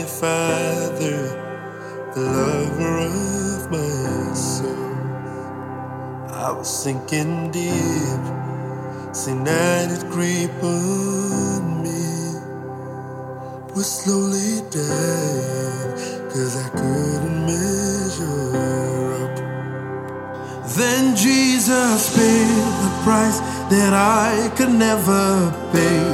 Father, the lover of my soul. I was sinking deep, seeing night it creep on me. Was slowly dying, 'cause I couldn't measure up. Then Jesus paid the price that I could never pay.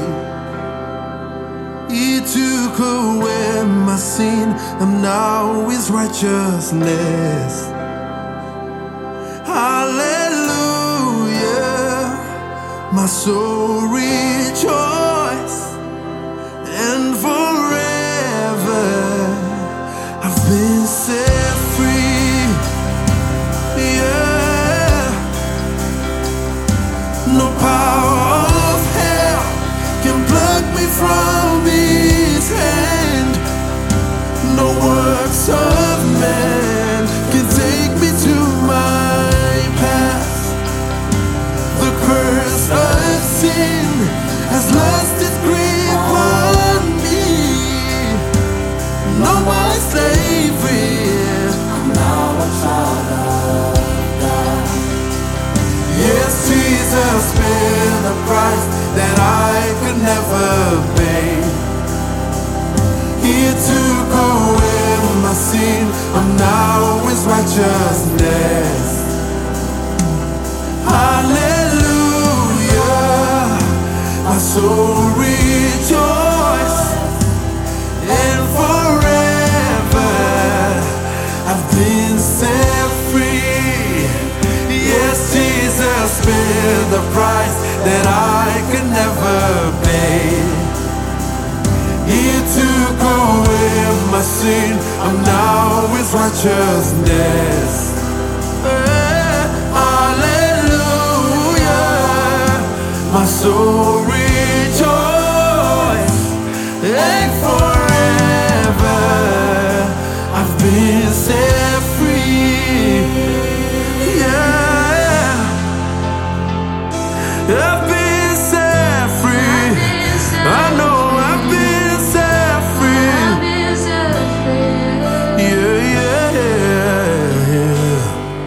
He took away my sin, I'm now His righteousness. Hallelujah, my soul rejoice, and forever I've been set free. Yeah, no power of hell can pluck me from His hand. No works of man can take me to my past. The curse of sin has lost its grip on me. No more slavery, I'm now a child of God. Yes, Jesus paid the price that I could never pay. He took away my sin, I'm now His righteousness. Hallelujah, my soul rejoice, and forever I've been set free. Yes, Jesus paid the price that I could never pay. He took away my sin, I'm now His righteousness. Hallelujah, my soul rejoice, and forever I've been set free. Yeah, I've been set free. I know I've been set free. Yeah, yeah, yeah.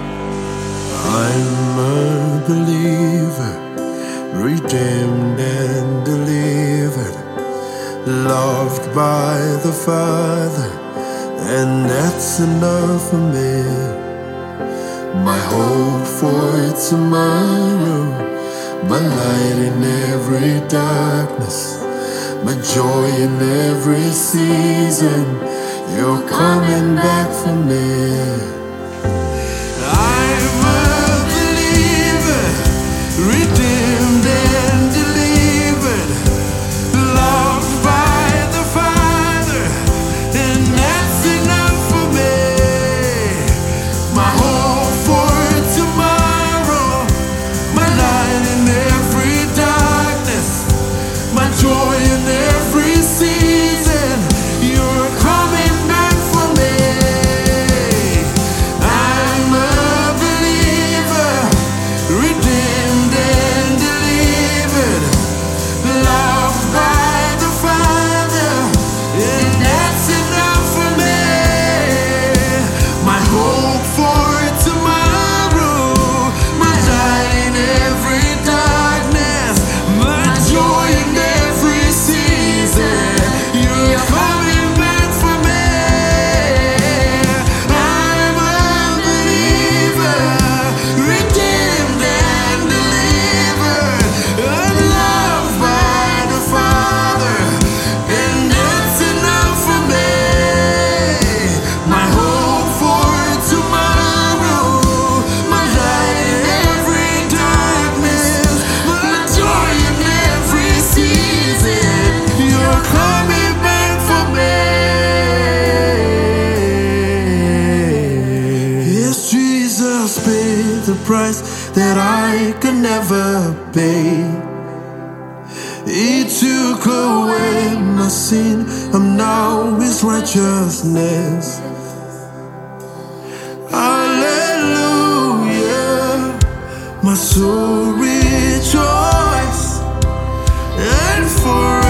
I'm a believer, redeemed and delivered, loved by the Father, and that's enough for me. My hope for tomorrow, my light in every darkness, my joy in every season. You're coming back for me. I'm a believer, redeemed and delivered, loved by the Father, and that's enough for me. My hope for tomorrow, my light in every darkness, my joy in every season. You're coming back for me. I'm a believer, redeemed and delivered, loved by the Father, and that's enough for me. My hope for tomorrow, my light in every darkness, my joy in every season. You're coming back for me. I'm a believer, redeemed and delivered, and loved by the Father, and that's enough for me. My hope for tomorrow, my light in every darkness, my joy in every season. You're coming back for me. Yes, Jesus paid the price that I could never pay. He took away my sin, I'm now His righteousness. Hallelujah, my soul rejoice, and forever